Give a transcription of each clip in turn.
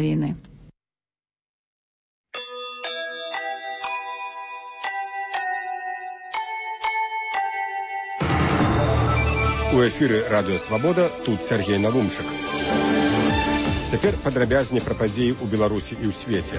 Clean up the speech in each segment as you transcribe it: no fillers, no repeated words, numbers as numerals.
війни. У эфіры радыё «Свабода», тут Сергей Навумчык. Цяпер падрабязней пра падзеі ў Беларусі і ў свеце.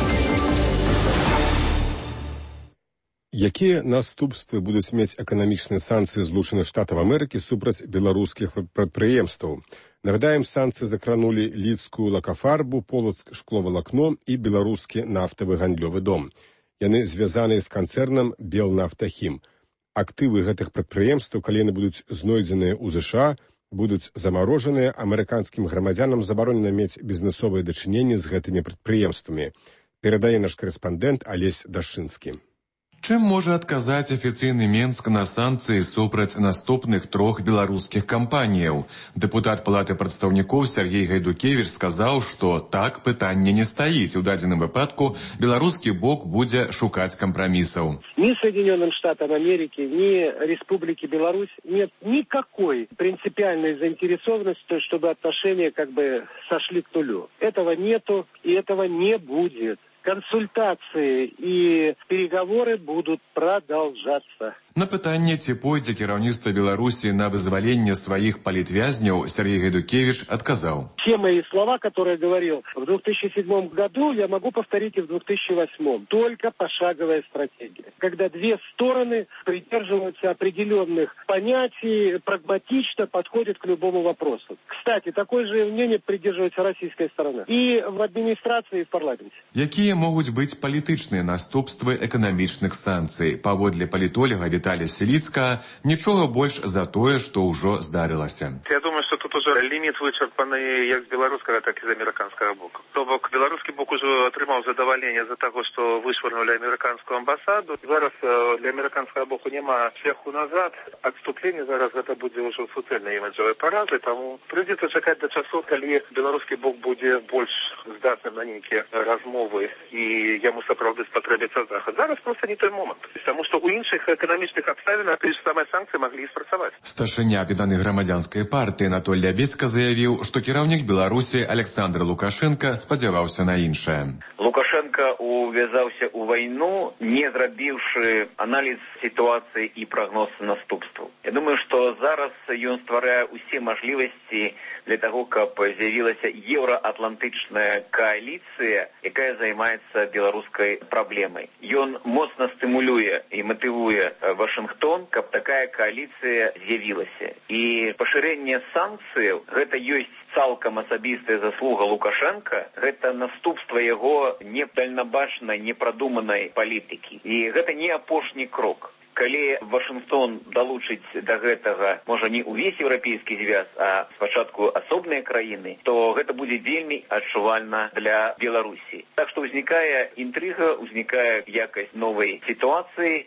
Якія наступствы будуць мець эканамічныя санкцыі Злучаных Штатаў Амерыкі супраць беларускіх прадпрыемстваў? Нагадаем, санкцыі закранулі лідскую лакафарбу, Полацк шкловалакно і беларускі нафтавы гандлёвы дом. Яны звязаныя з канцэрнам «Белнафтахім». Актывы гэтых прадпрыемстваў, калі яны будуць знойдзеныя ў ЗША, будуць замарожаныя, амерыканскім грамадзянам забаронена мець бізнэсовыя дачыненні з гэтымі прадпрыемствамі. Перадае наш карэспандэнт Алесь Дашынскі. Чым можа адказаць афіцыйны Менск на санкцыі супраць наступных 3 беларускіх кампаніяў? Дэпутат Палаты прадстаўнікоў Сергей Гайдукевіч сказаў, што так пытанне не стаіць. У дадзеным выпадку беларускі бок будзе шукаць компромиссов. Ни Соединенным Штатам Америки, ни Республике Беларусь нет никакой принципиальной заинтересованности, чтобы отношения сошли к нулю. Этого нету и этого не будет. Консультации и переговоры будут продолжаться. На пытанне, ці пойдзе кіраўніцтва Беларусі на вызваленне сваіх палітвязняў, Сергей Гайдукевич отказал. Все мои слова, которые я говорил в 2007 году, я могу повторить и в 2008. Только пошаговая стратегия. Когда две стороны придерживаются определенных понятий, прагматично подходят к любому вопросу. Кстати, такое же мнение придерживается российская сторона. И в администрации, и в парламенте. Якія могуць быць палітычныя наступствы эканамічных санкцый? Паводле палітолага Віталія Селіцкага, нічога больш за тое, што ўжо здарылася. Я думаю, что тут уже лимит вычерпаны як з беларускага, так і з амерыканскага боку. То бок беларускі бок уже атрымаў задавальненне за таго, што вышвырнули амерыканскую амбасаду. Зараз для амерыканскага боку няма шляху назад. Адступленне зараз гэта будзе ўжо суцэльнай іміджавай паразы, таму прыйдзецца чакаць да часу, калі беларускі бок будзе больш здатным на нейкія размовы і яму сапраўды спатрэбіцца захад. Зараз проста не той момант. Таму што ў іншых эканамічных абставінах тыя ж самыя санкцыі маглі і спрацаваць. Старшыня аб'яднанай грамадзянскай партыі Анатоль Лябецька заявіў, што кіраўнік Беларусі Александр Лукашенко спадзяваўся на іншае. Лукашенко увязаўся ў вайну, не зрабіўшы аналіз сітуацыі і прагноз наступстваў. Я думаю, што зараз ён стварае ўсе мажлівасці для таго, каб з'явілася еўраатлантычная кааліцыя, якая займаецца беларускай праблемай. Ён моцна стымулюе і матывуе Вашынгтон, каб такая кааліцыя з'явілася. І пашырэнне санкцыяў гэта ёсць цалкам асабістая заслуга Лукашенка, гэта наступства яго недальнабачнай, непрадуманай палітыкі. І гэта не апошні крок. Калі Вашынгтон далучыць да гэтага, можа не ўвесь еўрапейскі звяз, а спачатку асобныя краіны, то гэта будзе вельмі адчувальна для Беларусі. Так што ўзнікае інтрыга, ўзнікае якасць новай сітуацыі.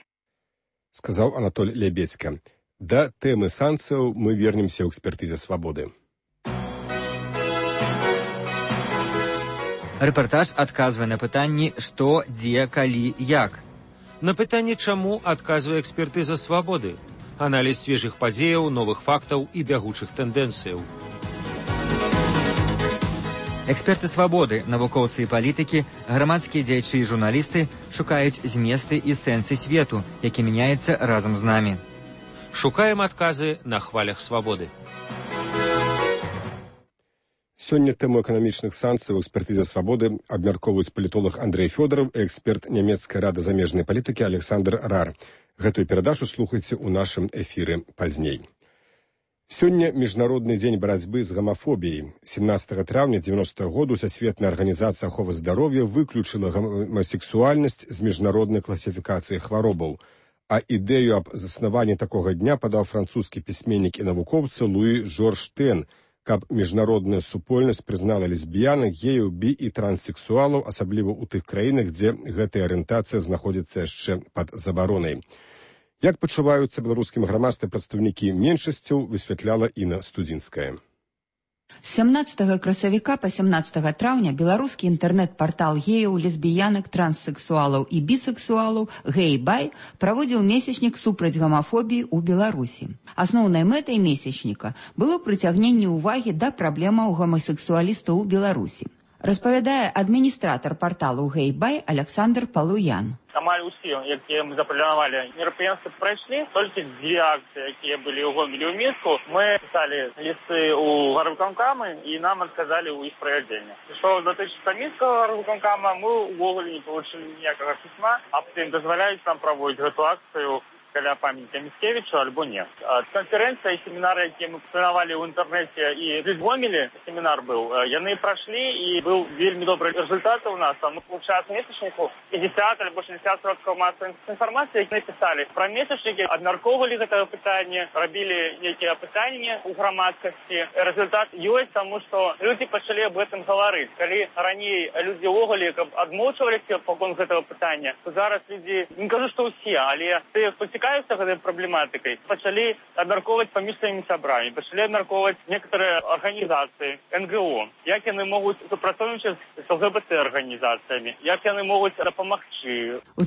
Сказаў Анатоль Лябецька. Да тэмы санкцыяў мы вернемся ў экспертызе «Свабоды». Рэпартаж адказвае на пытанні «Што, дзе, калі, як?». На пытанне «Чаму?» адказвае экспертыза «Свабоды». Аналіз свежых падзеяў, новых фактаў і бягучых тэндэнцыяў. Эксперты «Свабоды», навукоўцы і палітыкі, грамадскія дзеячы і журналісты шукаюць зместы і сэнсы свету, які мяняецца разам з намі. Шукаем адказы на хвалях «Свабоды». Сёння тэму эканамічных санкцый у экспертызе «Свабоды» абмяркоўваюць палітолог Андрэй Фёдораў і эксперт нямецкай рады замежнай палітыкі Александр Рар. Гэтую перадачу слухайце ў нашым эфіры пазней. Сёння міжнародны дзень барацьбы з гамафобіяй. 17 траўня 90-го году Сусветная арганізацыя аховы здароўя выключыла гомасексуальнасць з міжнароднай класіфікацыі хваробаў. А ідэю аб заснаванні такога дня падаў французскі пісьменнік і навукоўца Луі Жорж Тен, каб міжнародная супольнасць прызнала лесбіянак, геяў, бі і транссексуалаў, асабліва ў тых краінах, дзе гэтая арыентацыя знаходзіцца яшчэ пад забаронай. Як пачуваюцца беларускім грамадстве прадстаўнікі меншасцяў, высвятляла Інна Студзінская. З 17 красавіка па 17 траўня беларускі інтэрнэт-партал геяў, лесбіянак, транссексуалаў і бісексуалаў «Гэй-бай» праводзіў месячнік супраць гамафобіі ў Беларусі. Асноўнай мэтай месячніка было прыцягненне ўвагі да праблемаў гомасексуалістаў у Беларусі. распавядае адміністратар парталу «Гэй-бай» Александр Палуян. Амаль усе, якія мы запланавалі мерапрыемствы, прайшлі. Толькі 2 акцыі, якія былі ў Гомелі ў Мінску, мы пісалі лісты ў гарвыканкамы і нам адказалі ў іх правядзенні. Што датычыцца мінскага гарвыканкама, мы ўвогуле не получылі ніякага пісьма, аб тым дазваляюць нам праводзіць гэту акцыю каля памяти Міцкевіча альбо нет. Конференция и семинары, якія мы планавалі ў інтэрнэце і в Гомелі, семінар быў, яны прашлі і быў вельмі добры результат у нас. Мы получаем месячніку 50 альбо 60 сродкаў масавай інфармацыі, які напісалі пра месячнікі, абмяркоўвалі гэтае пытанне, рабілі нейкія пытанні ў грамадскасці. Результат ёсць, таму што людзі пачалі аб гэтым гаварыць. Калі раней людзі ўвогуле адмоўчваліся па конт гэтага пытання, то зараз людзі, не кажу, што ўсе, але тыя, хто цікавіцца гэтай праблематыкай, пачалі абмяркоўваць паміж сваімі сябрамі, пачалі абмяркоўваць некаторыя арганізацыі, НГО, як яны могуць супрацоўнічаць з ЛГБТ-арганізацыямі, як яны могуць дапамагчы. У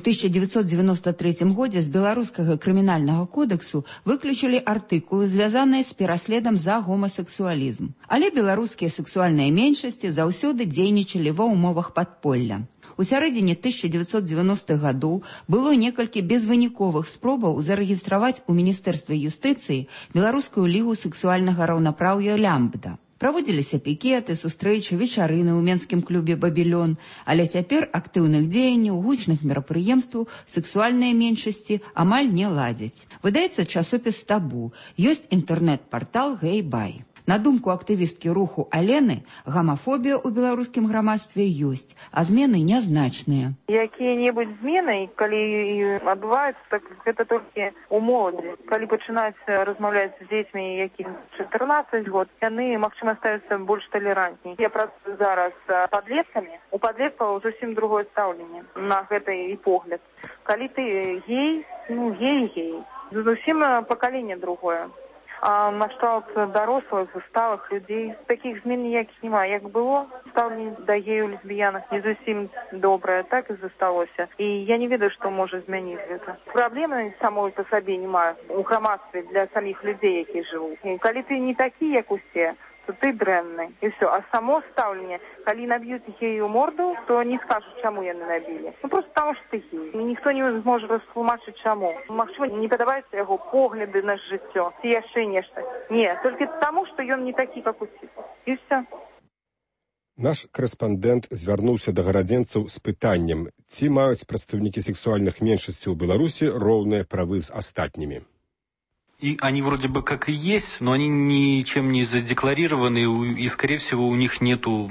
1993 годзе з беларускага крымінальнага кодексу выключылі артыкулы, звязаныя з пераследам за гомасексуалізм. Але беларускія сексуальныя меншасці заўсёды дзейнічалі ва ўмовах падполля. У сярэдзіне 1990-х гадоў было некалькі безвыніковых спробаў зарэгістраваць у Міністэрстве юстыцыі Беларускую лігу сексуальнага раўнапраўя «Лямбда». Праводзіліся пікеты, сустрэчы, вечарыны ў менскім клубе «Бабілён», але цяпер актыўных дзеянняў, гучных мерапрыемстваў сексуальныя меншасці амаль не ладзяць. Выдаецца часопіс «Табу», ёсць інтэрнэт-партал «Гэй-бай». На думку актывісткі руху Алены, гамафобія ў беларускім грамадстве ёсць, а змены нязначныя. Якія-небудзь змены, калі адбываюцца, так гэта толькі ў моладзі. Калі пачынаць размаўляць з дзецьмі, якім 14 год, яны, магчыма, ставяцца больш талерантней. Я працую зараз з падлеткамі. У падлеткаў зусім другое стаўленне на гэта і погляд. Калі ты гей, гей. Зусім пакаленне другое. А нашталт дарослых, сталых людзей. Такіх змен ніякіх няма. Як было, стаўленне да гею, лесбіянак не зусім добрае, так і засталося. І я не ведаю, што можа змяніць гэта. Праблемы самой па сабе няма у грамадстве для саміх людзей, якія жывуць. І калі ты не такі, як усе, то ты дрэнны. І все. А само стаўленне, калі наб'юць гею морду, то не скажуць, чаму яны набілі. Просто таму, што ты гей. І ніхто не зможа растлумачыць, чаму. Магчыма, не падабаюцца яго погляды на жыццё, ці яшчэ нешта. Не, толькі таму, што ён не такі, як усе. І все. Наш корэспандэнт звярнуўся да гарадзенцаў з пытаннем, ці маюць прадстаўнікі сексуальных меншасцей у Беларусі роўныя правы з астатнімі. И они вроде бы как и есть, но они ничем не задекларированы, и, скорее всего, у них нету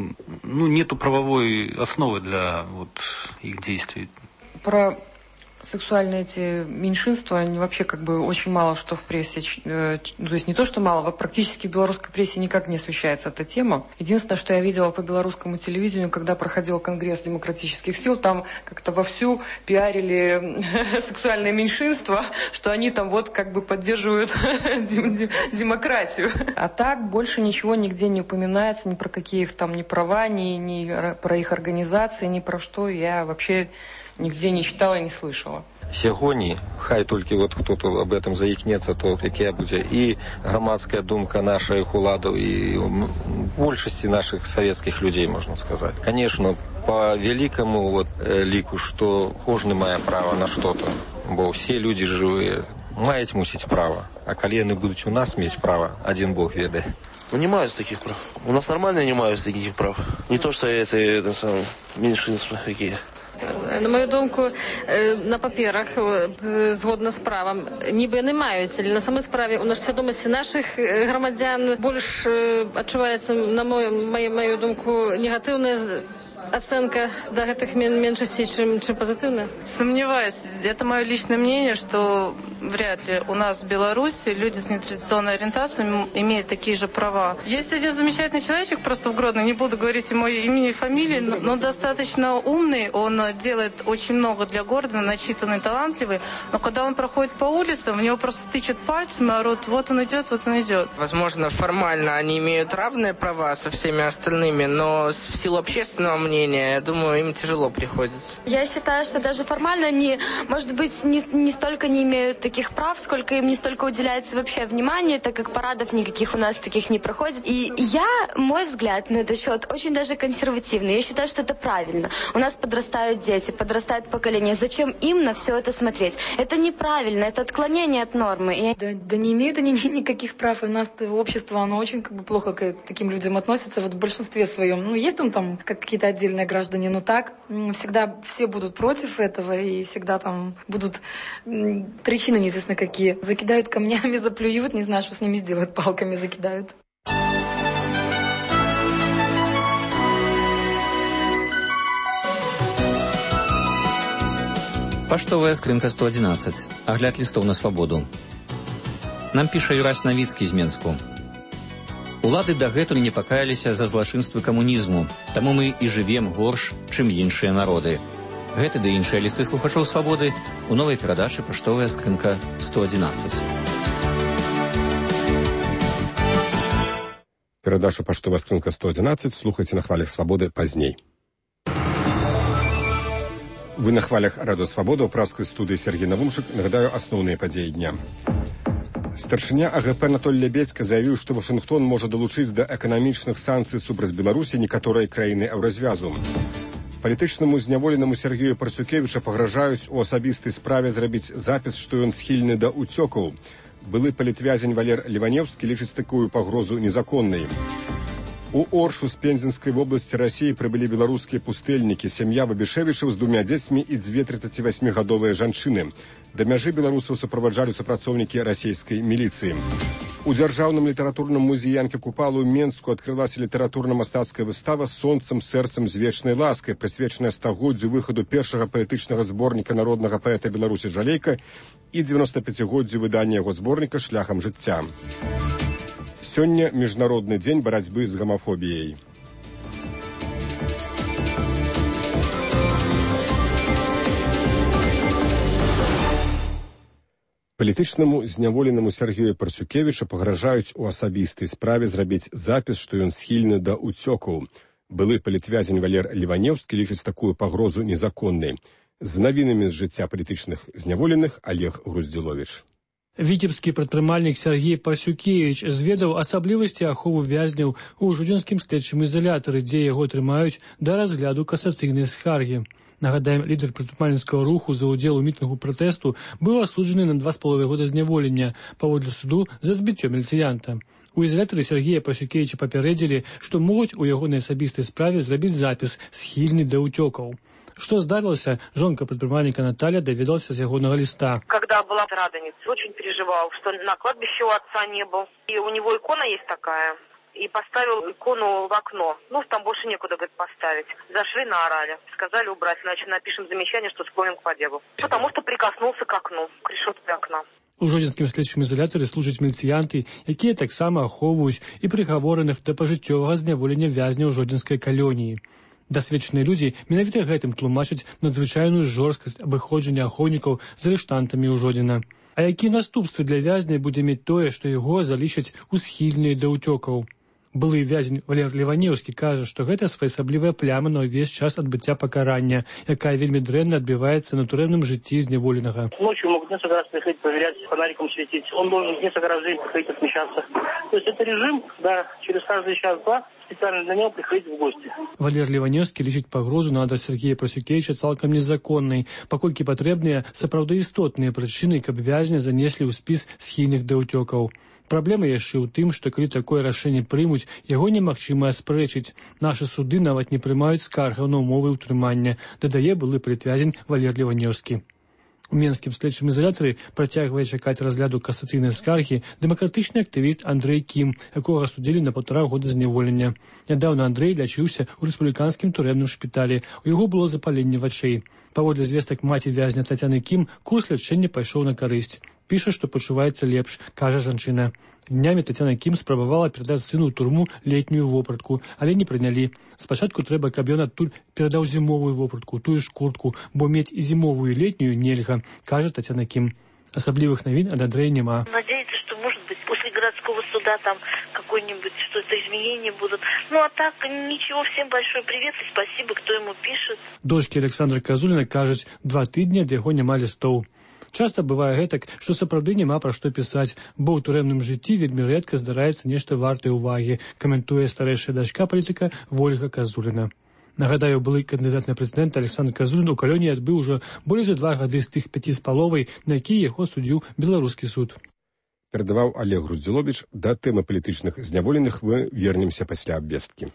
правовой основы для их действий. Про сексуальные эти меньшинства, они вообще очень мало что в прессе, то есть не то, что мало, практически в белорусской прессе никак не освещается эта тема. Единственное, что я видела по белорусскому телевидению, когда проходил Конгресс демократических сил, там как-то вовсю пиарили сексуальные меньшинства, что они там поддерживают демократию. А так больше ничего нигде не упоминается, ни про какие их там ни права, ни про их организации, ни про что я вообще нигде не читала и не слышала. Сьогодні, хай тільки хто-то об этом заїкнеться, то яке буде і громадська думка наших уладів, і більшості наших совєтських людей, можна сказати. Звісно, по великому ліку, що кожен має право на щось, бо всі люди живі, мають мусить право. А коли вони будуть у нас мати право, один Бог ведає. Ну, не мають таких прав. У нас нормально не мають таких прав. Не то, що це меншинства які. На мою думку, на паперах, згодна з правом, ніби не мають, але на самій справі у нас свідомості наших громадян більш відчувається, на мою думку, негативна оценка до этих меньшинств, чем позитивная? Сомневаюсь. Это мое личное мнение, что вряд ли у нас в Беларуси люди с нетрадиционной ориентацией имеют такие же права. Есть один замечательный человечек, просто в Гродно, не буду говорить ему имени и фамилии, но достаточно умный, он делает очень много для города, начитанный, талантливый, но когда он проходит по улицам, в него просто тычут пальцем и орут, вот он идет, вот он идет. Возможно, формально они имеют равные права со всеми остальными, но в силу общественного мнения, я думаю, им тяжело приходится. Я считаю, что даже формально они, может быть, не столько не имеют таких никаких прав, сколько им не столько уделяется вообще внимания, так как парадов никаких у нас таких не проходит. И мой взгляд на этот счет очень даже консервативный. Я считаю, что это правильно. У нас подрастают дети, подрастает поколение. Зачем им на все это смотреть? Это неправильно, это отклонение от нормы. Да не имеют они никаких прав. И у нас общество, оно очень плохо к таким людям относится, в большинстве своем. Есть там какие-то отдельные граждане, но так всегда все будут против этого, и всегда там будут причины неизвестно какие. Закидают камнями, заплюют, не знаю, что с ними сделают, палками закидают. Паштовая скрынка 111. Агляд листов на свабоду. Нам піша Юрась Навіцкі з Менску. Улады дагэтуль не пакаяліся за злачынствы камунізму, таму мы і жывем горш, чым іншыя народы. Гэты ды іншыя лісты слухачоў свабоды у новай перадачы «Паштовая скрынка 111». Перадачу «Паштовая скрынка 111» слухайце на хвалях свабоды пазней. Вы на хвалях Радио Свабода ў праскай студыі Сергей Навумчык. Нагадаю асноўныя падзеі дня. Старшыня АГП Анатоль Лябедзька заявіў, што Вашынгтон можа далучыць да эканамічных санкцый супраць Беларусі некаторыя краіны еўразвязу. Палітычнаму зняволенаму Сергею Парсюкевіча пагражаюць у асабістай справе зрабіць запіс, што ён схільны да ўцёкаў. Былы палітвязень Валер Ліванеўскі лічыць такую пагрозу незаконнай. У Оршу з Пензенскай вобласці Расіі прыбылі беларускія пустэльнікі, сям'я Бабішевічаў з 2 дзецьмі і 2 38-гадовыя жанчыны. Да мяжы беларусаў суправаджалі супрацоўнікі расійскай міліцыі. У дзяржаўным літаратурным музеі Янкі Купалу ў Менску адкрылася літаратурна-мастацкая выстава «Сонцам, сэрцам, з вечнай ласкай», прысвечаная стагоддзю выхаду першага паэтычнага зборніка народнага паэта Беларусі Жалейка і 95-годдзю выдання яго зборніка «Шляхам жыцця». Сёння міжнародны дзень барацьбы з гамафобіяй. Палітычнаму зняволенаму Сергею Парсюкевіча пагражаюць у асабістай справе зрабіць запіс, што ён схільны да ўцёкаў. Былы палітвязень Валер Ліванеўскі лічыць такую пагрозу незаконнай. З навінамі з жыцця палітычных зняволеных Олег Груздзіловіч. Віцебскі прадпрымальнік Сергей Парсюкевіч зведаў асаблівасці аховы вязняў у жудзінскім следчым ізалятары, дзе яго трымаюць да разгляду касацыйнай скаргі. Нагадаем, лідар прадпрымальніцкага руху за ўдзел у мітынгу пратэсту быў асуджаны на 2,5 года зняволення паводле суду за збіццё міліцыянта. У ізалятары Сергея Парсюкевіча папярэдзілі, што могуць у ягонай асабістай справе зрабіць запіс схільны да ўцёкаў. Что сдарилось, жонка предпринимальника Наталья доведалась с ягоного листа. Когда была Радоница, очень переживал, что на кладбище у отца не был. И у него икона есть такая. И поставил икону в окно. Там больше некуда, говорит, поставить. Зашли, наорали. Сказали убрать, иначе напишем замечание, что склонен к побегу. Потому что прикоснулся к окну, к решетке окна. У жодзінскім следчым ізалятары служаць міліцыянты, якія таксама ахоўваюць і прыгавораных да пажыццёвага зняволення вязняў жодзінскай калоніі. Дасведчаныя людзі менавіта гэтым тлумачаць надзвычайную жорсткасць абыходжання ахоўнікаў з арыштантамі ў Жодзіна. А якія наступствы для вязня будзе мець тое, што яго залічаць у схільныя да ўцёкаў? Былы вязень Валер Ліванеўскі кажа, што гэта своеасаблівая пляма на ўвесь час адбыцця пакарання, якая вельмі дрэнна адбіваецца на турэмным жыцці зняволенага. Ночью могут несколько раз приходить проверять, фонариком светить. Он должен несколько раз в день приходить отмечаться. То есть это режим, да, через каждый час-два специально для него приходить в гости. Валер Ліванеўскі лічыць пагрозу на адрас Сергея Парсюкевіча цалкам незаконнай, паколькі патрэбныя сапраўды істотныя прычыны, каб вязня занеслі ў спіс схільных да ўцёкаў. Праблема яшчэ ў тым, што калі такое рашэнне прымуць, яго немагчыма аспрэчыць. Нашы суды нават не прымаюць скаргаў на ўмовы ўтрымання, дадае былы палітвязень Валер Ліванеўскі. У менскім следчым ізалятары працягвае чакаць разгляду касацыйнай скаргі дэмакратычны актывіст Андрэй Кім, якога судзілі на 1,5 года зняволення. Нядаўна Андрэй лячыўся ў рэспубліканскім турэмным шпіталі. У яго было запаленне вачэй. Паводле звестак маці вязня Тацяны Кім, курс лячэння пайшоў на карысць. Піша, што пачуваецца лепш, кажа жанчына. Днямі Тацяна Кім спрабавала перадаць сыну ў турму летнюю вопратку, але не прынялі. Спачатку трэба, каб ён адтуль перадаў зімовую вопратку, тую ж куртку, бо мець і зімовую і летнюю нельга, кажа Тацяна Кім. Асаблівых навін ад Андрэя няма. Надеяться, что, может быть, после городского суда там какое-нибудь что-то изменения будут. А так, ничего, всем большой привет и спасибо, кто ему пишет. Дочкі Александра Казуліна кажуць, 2 тыдні ад яго няма лістоў. Часта бывае гэтак, што сапраўды няма пра што пісаць, бо ў турэмным жыцці вельмі рэдка здараецца нешта вартае ўвагі, каментуе старэйшая дачка палітыка Вольга Казуліна. Нагадаю, былы кандыдат на прэзідэнта Александр Казулін у калоніі адбыў ужо болей за 2 гады з тых 5,5, на якія яго судзіў беларускі суд. Перадаваў Олег Груздзіловіч. Да тэмы палітычных зняволеных мы вернемся пасля абвесткі.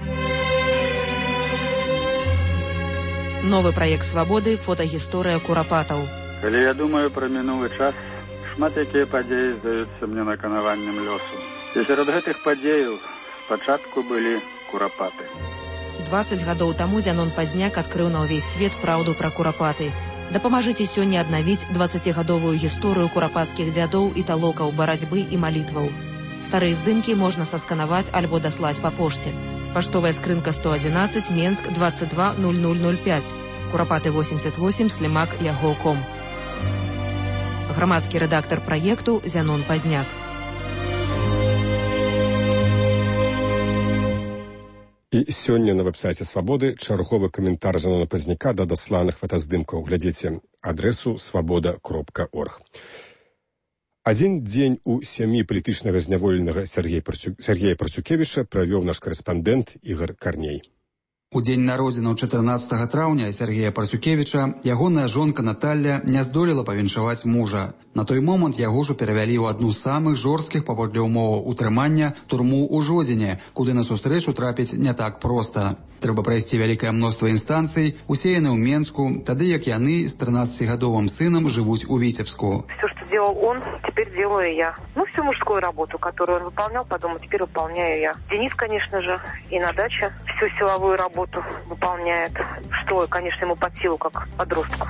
Новы праект «Свабоды» – фотагісторыя курапатаў. Калі я думаю пра мінулы час, шмат якія падзеі здаюцца мне наканаваннем лёсу. І сярод гэтых падзеяў спачатку былі курапаты. 20 гадоў таму Зянон Пазняк адкрыў на ўвесь свет праўду пра курапаты. Дапамажыце сёння аднавіць 20гадовую гісторыю курапацкіх дзядоў і талокаў, барацьбы і малітваў. Старыя здымкі можна сасканаваць альбо даслаць па пошце. Паштовая скрынка 111, Менск 220005. Курапаты 88, Слімак, Яго.ком. Грамадскі рэдактар праекту Зянон Пазняк. І сёння на вэб-сайце «Свабоды» чарговы каментар Зянона Пазняка да дасланых фотаздымкаў. Глядзіце адресу свабода.орг. Адзін дзень у сям'і палітычнага зняволенага Сергея Парцюкевіча правёў наш карэспандэнт Ігор Карней. У дзень народзінаў 14 траўня Сергея Парцюкевіча ягоная жонка Наталля не здолела павіншаваць мужа. На той момант яго ж перавялі ў адну з самых жорсткіх паводле умоваў утрымання турму ў Жодзіне, куды на сустрэчу трапіць не так проста. Трэба прайсці вялікае мноства інстанцый, усе яны ў Менску, тады як яны з 13гадовым сынам жывуць у Віцебску. Все, что делал он, теперь делаю я. Ну, всю мужскую работу, которую он выполнял по дому, теперь выполняю я. Денис, конечно же, и на даче всю силовую работу выполняет, что, конечно, ему под силу, как подростку.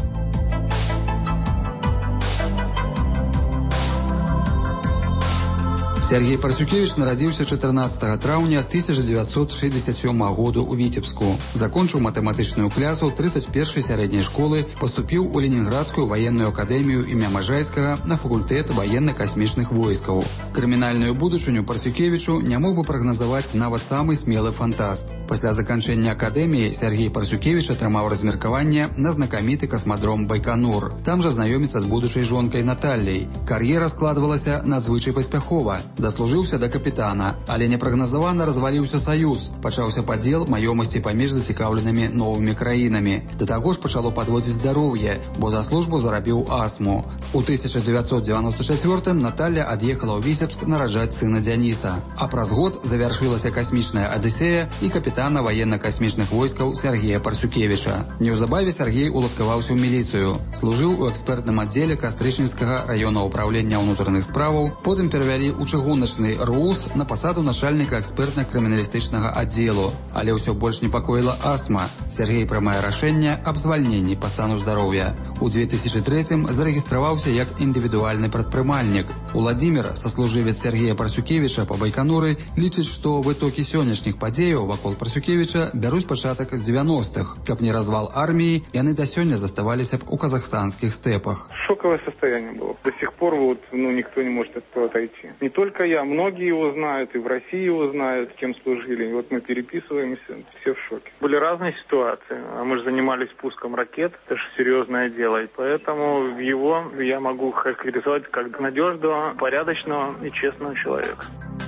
Сергей Парцюкевич нарадзіўся 14 траўня 1967 году ў Віцебску. Закончыў матэматычную клясу 31-й сярэдняй школы, паступіў у Ленінградскую ваенную акадэмію імя Можайскага на факультэт ваенна-касмічных войскаў. Крымінальную будучыню Парцюкевічу не мог бы прагназаваць нават самы смелы фантаст. Пасля заканчэння акадэміі Сергей Парцюкевич атрымаў размеркаванне на знакаміты касмадром Байконур. Там жа знаёміцца з будучай жонкай Наталляй. Кар'ера складвалася надзвычай паспяхова. Даслужыўся да капітана, але непрагназавана разваліўся саюз. Пачаўся падзел маёмасці паміж зацікаўленымі новымі краінамі. Да таго ж пачало падводзіць здароўе, бо за службу зарабіў астму. У 1994-м Наталля ад'ехала ў Віцебск нараджаць сына Дзяніса. А праз год завяршылася касмічная адысея і капітана ваенна-касмічных войскаў Сергея Парцюкевіча. Неўзабаве Сергей уладкаваўся ў міліцыю. Служыў у экспертным аддзеле Кастрычніцкага раёна ўпраўлення ўнутраных справаў, потым перавялі ў чыгуначны РУС на пасаду начальніка экспертна-крыміналістычнага аддзелу. Але ўсё больш непакоіла астма. Сергей прымае рашэнне аб звальненні па стану здароўя. У 2003-м зарэгістраваўся як індывідуальны прадпрымальнік. Уладзімір, саслужывец Сергея Парцюкевіча па Байконуры, лічыць, што вытокі сённяшніх падзеяў вакол Парцюкевіча бяруць пачатак з 90-х. Каб не развал арміі, яны да сёння заставаліся б у казахстанскіх стэпах. Шоковое состояние было. До сих пор никто не может от этого отойти. Не только я, многие его знают, и в России его знают, кем служили. И вот мы переписываемся, все в шоке. Были разные ситуации. А мы же занимались пуском ракет. Это же серьезное дело. И поэтому его я могу характеризовать как надежного, порядочного и честного человека.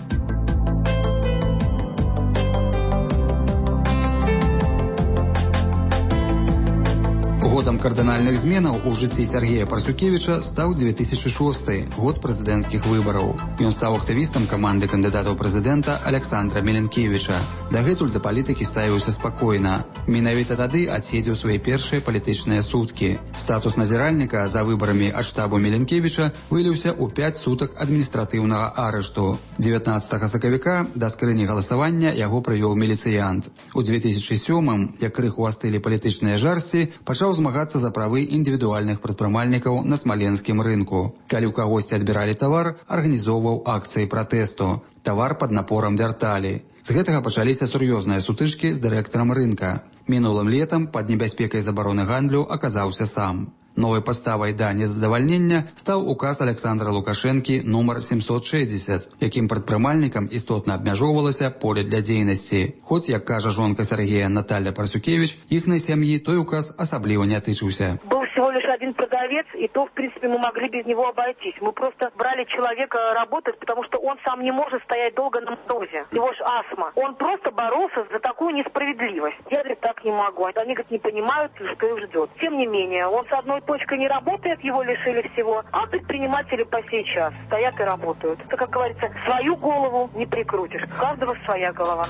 Годам кардынальных зменаў у жыцці Сергея Парцюкевіча стаў 2006, год прэзідэнцкіх выбараў. Ён стаў актывістам каманды кандыдатаў прэзідэнта Александра Меленкевіча. Дагэтуль да палітыкі ставіўся спакойна. Менавіта тады адседзеў свае першыя палітычныя суткі. Статус назіральніка за выбарамі ад штабу Меленкевіча выліўся ў 5 сутак адміністратыўнага арышту. 19 сакавіка да скрыні галасавання яго прывёў міліцыянт. У 2007-м, як крыху астылі палітычныя жарсці, пачаў змагацца за правы індывідуальных прадпрымальнікаў на смаленскім рынку. Калі ў кагосьці адбіралі тавар, арганізоўваў акцыі пратэсту. Тавар пад напорам вярталі. З гэтага пачаліся сур'ёзныя сутычкі з дырэктарам рынка. Мінулым летам пад небяспекай забароны гандлю аказаўся сам. Новай падставай да незадавальнення стаў указ Александра Лукашэнкі нумар 760, якім прадпрымальнікам істотна абмяжоўвалася поле для дзейнасці. Хоць, як кажа жонка Сергея Наталля Парцюкевіч, іхнай сям'і той указ асабліва не тычыўся. Был всего лишь один продавец, и то, в принципе, мы могли без него обойтись. Мы просто брали человека работать, потому что он сам не может стоять долго на морозе. Его ж астма. Он просто боролся за такую несправедливость. Я, говорит, так не могу. Они, говорит, не понимают, что их ждет. Тем не менее, он с одной точкой не работает, его лишили всего, а предприниматели по сей час стоят и работают. Это, как говорится, свою голову не прикрутишь. У каждого своя голова.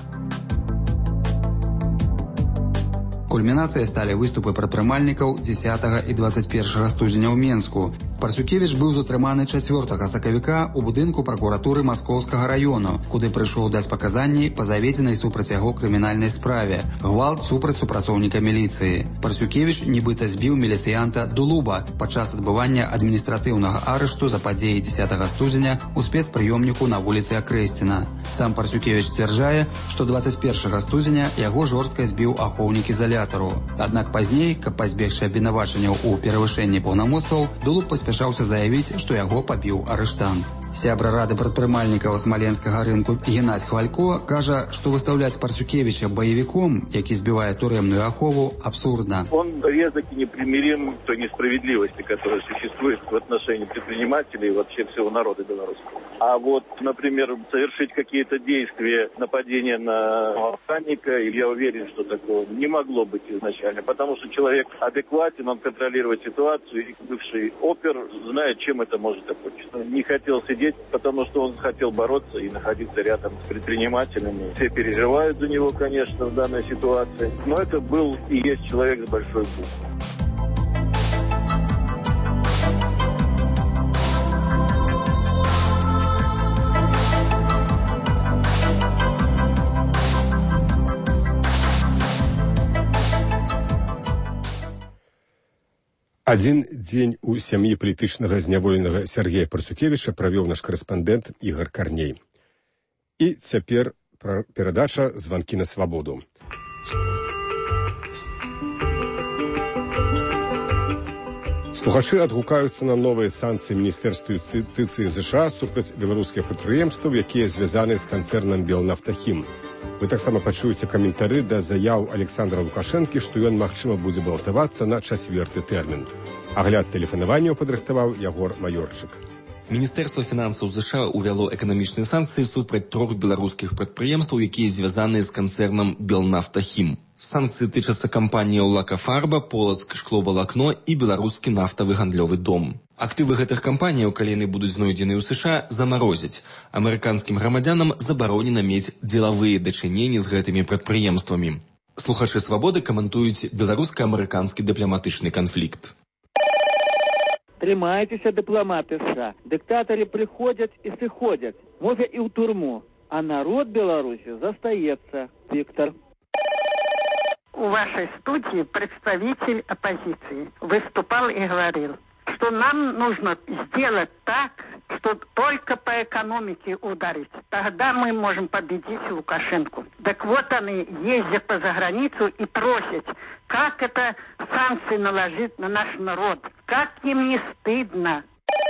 Кульмінацыяй сталі выступы прадпрымальнікаў 10 і 21 студзеня ў Менску. Парсюкевіч быў затрыманы 4 сакавіка ў будынку пракуратуры Маскоўскага раёну, куды прыйшоў даць паказанні па заведзенай супраць яго крымінальнай справе. Гвалт супраць супрацоўніка міліцыі. Парсюкевіч нібыта збіў міліцыянта Дулуба падчас адбывання адміністратыўнага арышту за падзеі 10 студзеня ў спецпрыёмніку на вуліцы Акрэсціна. Сам Парсюкевіч сцвярджае, што 21 студзеня яго жорстка збіў ахоўнік ізалятару. Аднак пазней, каб пазбегчы абвінавачанняў у перавышэнні паўнамоцтваў, Дулуб паспяшаўся заявіць, што яго пабіў арыштант. Сябра рады прадпрымальнікаў смаленскага рынку Геннадзь Хвалько кажа, што выстаўляць Парсюкевіча баевіком, які збівае турэмную ахову, абсурдна. Он резок и непримирим к той несправедливости, которая существует в отношении предпринимателей и вообще всего народа белорусского. А вот, например, совершить какие-то действия, нападения на охранника, я уверен, что такого не могло быть изначально, потому что человек адекватен, он контролирует ситуацию, и бывший опер знает, чем это может окончиться. Не хотел сидеть, потому что он хотел бороться и находиться рядом с предпринимателями. Все переживают за него, конечно, в данной ситуации, но это был и есть человек с большой буквы. Адзін дзень у сям'і палітычнага зняволенага Сергея Парсюкевіча правёў наш карэспандэнт Ігар Карней. І цяпер перадача «Званкі на свабоду». Слухачы адгукаюцца на новыя санкцыі Міністэрства юстыцыі США супраць беларускіх прадпрыемстваў, якія звязаны з канцэрнам «Белнафтахім». Вы таксама пачуеце каментары да заяў Александра Лукашэнкі, што ён, магчыма, будзе балатавацца на 4-й тэрмін. Агляд тэлефанаванняў падрыхтаваў Ягор Маёрчык. Міністэрства фінансаў США ўвяло эканамічныя санкцыі супраць 3 беларускіх прадпрыемстваў, якія звязаныя з канцэрнам «Белнафтахім». Санкцыі тычацца кампаніяў «Лакафарба», «Полацк шкловалакно» і «Беларускі нафтавы гандлёвы дом». Актывы гэтых кампаніяў, калі яны будуць знойдзены ў США, замарозяць. Амерыканскім грамадзянам забаронена мець дзелавыя дачыненні з гэтымі прадпрыемствамі. Слухачы «Свабоды» каментуюць беларуска-амерыканскі дыпламатычны канфлікт. Трымайтеся, дыпламаты США. Диктаторы приходят и сыходят. Может и в турму. А народ Беларуси застається. Виктор. У вашей студии представитель оппозиции выступал и говорил, что нам нужно сделать так, что только по экономике ударить. Тогда мы можем победить Лукашенко. Так вот они ездят по заграницу и просят, как это санкции наложить на наш народ. Как им не стыдно.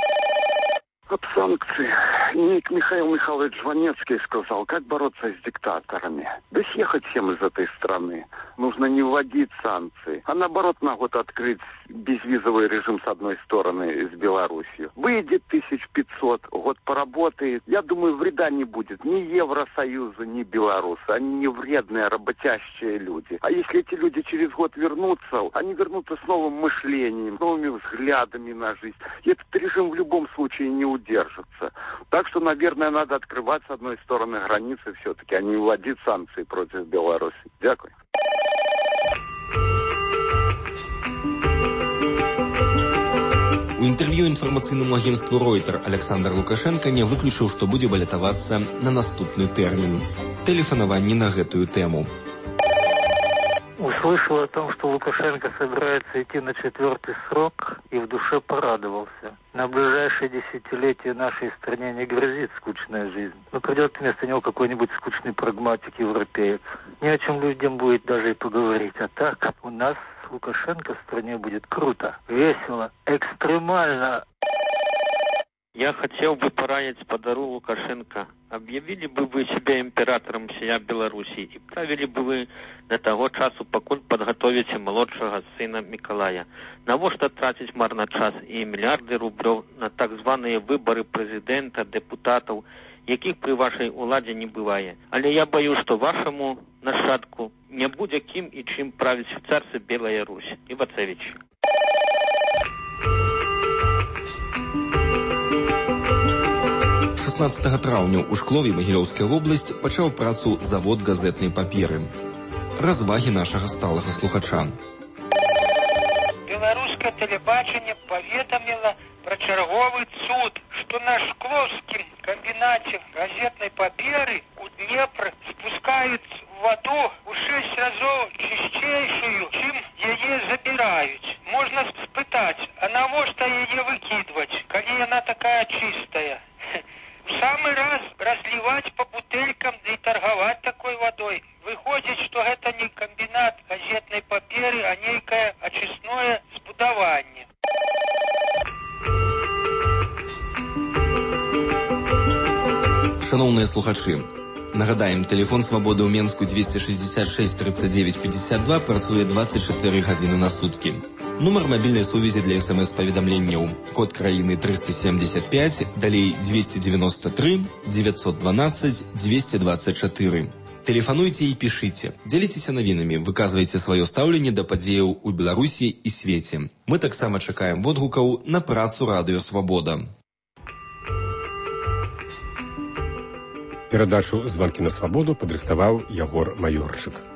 Об санкциях. Ник Михаил Михайлович Жванецкий сказал, как бороться с диктаторами. Да съехать всем из этой страны. Нужно не вводить санкции, а наоборот на год открыть безвизовый режим с одной стороны с Беларусью. Выйдет 1500, год поработает. Я думаю, вреда не будет ни Евросоюза, ни Беларуси. Они не вредные, работящие люди. А если эти люди через год вернутся, они вернутся с новым мышлением, новыми взглядами на жизнь. И этот режим в любом случае не удержится. Так что, наверное, надо открывать с одной стороны границы все-таки, а не вводить санкции против Беларуси. Дякую. У інтэрв'ю інфармацыйнаму агенству Reuters Александр Лукашенко не выключыў, што будзе балятавацца на наступны тэрмін. Тэлефанаванні на гэтую тэму. Услышал о том, что Лукашенко собирается идти на 4-й срок, и в душе порадовался. На ближайшее десятилетие нашей стране не грозит скучная жизнь. Но придет вместо него какой-нибудь скучный прагматик европеец. Ни о чем людям будет даже и поговорить. А так у нас с Лукашенко в стране будет круто, весело, экстремально. Я хотел бы порадить спадару Лукашенко. Объявили бы вы себя императором всея Белоруссии и правили бы вы до того часу, покуль подготовите молодшего сына Миколая. Навошта тратить марно час и миллиарды рублев на так званые выборы президента, депутатов, яких при вашей уладе не бывает. Але я боюсь, что вашему нашатку не будет ким и чем править в царстве Белая Русь. Ивацевич. 16 траўня ў Шклове Магілёўская вобласць пачаў працу завод газетнай паперы. Развагі нашага сталага слухача. Беларускае тэлебачанне паведаміла пра чарговы цуд, што на шкловскім камбінаце газетнай паперы у Днепр спускаюць ваду у 6 разоў чысцейшую, чым яе забіраюць. Можна спытаць, а навошта яе выкідваць, калі яна такая чыстая? В самый раз разливать по бутылькам и торговать такой водой. Выходит, что это не комбинат газетной паперы, а некое очистное збудаванне. Шановные слухачи, нагадаем, телефон свободы ў Менску 266 39 52 працуе 24 гадзіны на сутки. Нумар мобильной сувязі для СМС-паведамленняў. Код краіны 375, далей 293 912 224. Телефануйте и пишите. Делитесь навінамі, выказвайце сваё стаўленне да падзеяў у Беларусі і свеце. Мы таксама чакаем водгукаў на працу Радыё Свабода. Перадачу «Звонки на свободу» падрыхтаваў Ягор Майорчык.